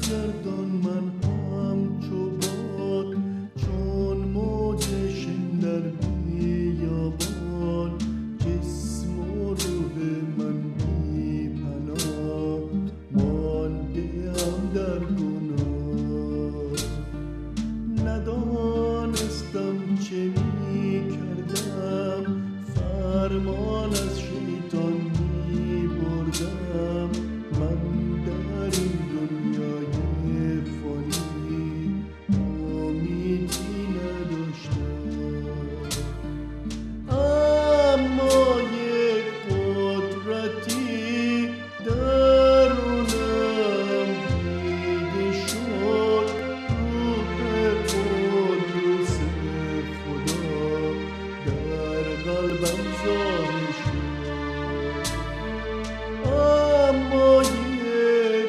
گردان من همچو باد، چون موج شن در بیابان. جسم و روح من بی پناه، مانده ام در گناه. ندانستم چه می کردم، فرمان از شیطان می بردم. من در این دنیای فانی امیدی نداشتم، اما یک قدرتی درونم دیده شد. روح قدوس خدا در قلبم ظاهر شد، اما یک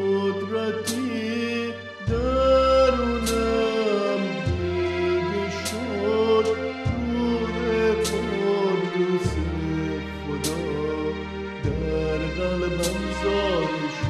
قدرتی درونم دیده شد. روح قدوس خدا در قلبم ظاهر شد.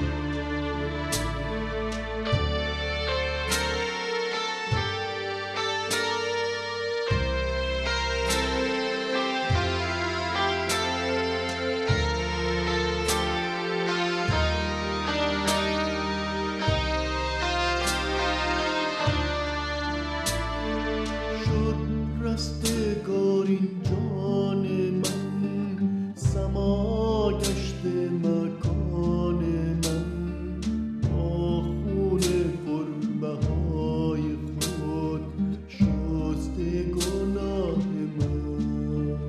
شد رستگار این جان من، سما گشته مکان من. با خون پربهای خود شسته گناه من.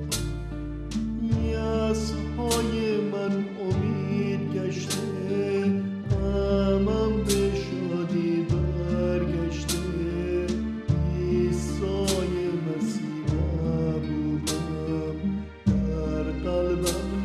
یأس‌های من امید گشته، غمم به شادی برگشته. عیسی مسیح محبوبم در قلبم